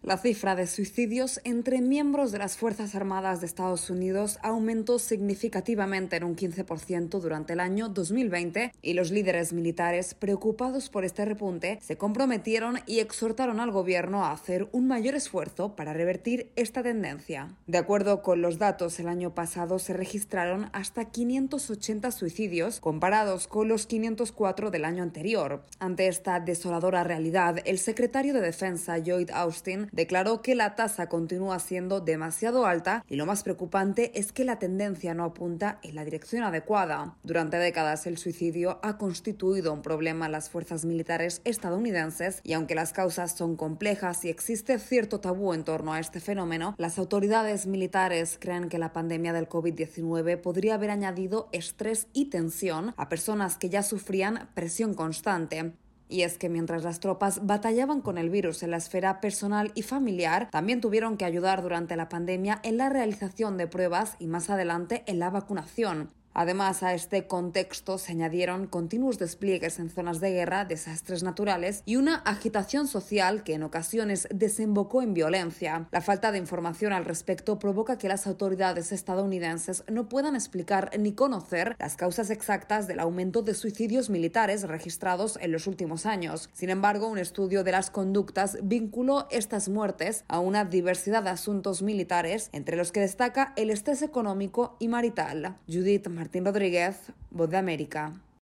La cifra de suicidios entre miembros de las Fuerzas Armadas de Estados Unidos aumentó significativamente en un 15% durante el año 2020 y los líderes militares, preocupados por este repunte, se comprometieron y exhortaron al gobierno a hacer un mayor esfuerzo para revertir esta tendencia. De acuerdo con los datos, el año pasado se registraron hasta 580 suicidios comparados con los 504 del año anterior. Ante esta desoladora realidad, el secretario de Defensa, Lloyd Austin, declaró que la tasa continúa siendo demasiado alta y lo más preocupante es que la tendencia no apunta en la dirección adecuada. Durante décadas el suicidio ha constituido un problema en las fuerzas militares estadounidenses y aunque las causas son complejas y existe cierto tabú en torno a este fenómeno, las autoridades militares creen que la pandemia del COVID-19 podría haber añadido estrés y tensión a personas que ya sufrían presión constante. Y es que mientras las tropas batallaban con el virus en la esfera personal y familiar, también tuvieron que ayudar durante la pandemia en la realización de pruebas y más adelante en la vacunación. Además, a este contexto se añadieron continuos despliegues en zonas de guerra, desastres naturales y una agitación social que en ocasiones desembocó en violencia. La falta de información al respecto provoca que las autoridades estadounidenses no puedan explicar ni conocer las causas exactas del aumento de suicidios militares registrados en los últimos años. Sin embargo, un estudio de las conductas vinculó estas muertes a una diversidad de asuntos militares, entre los que destaca el estrés económico y marital. Judith Martín Rodríguez, Voz de América.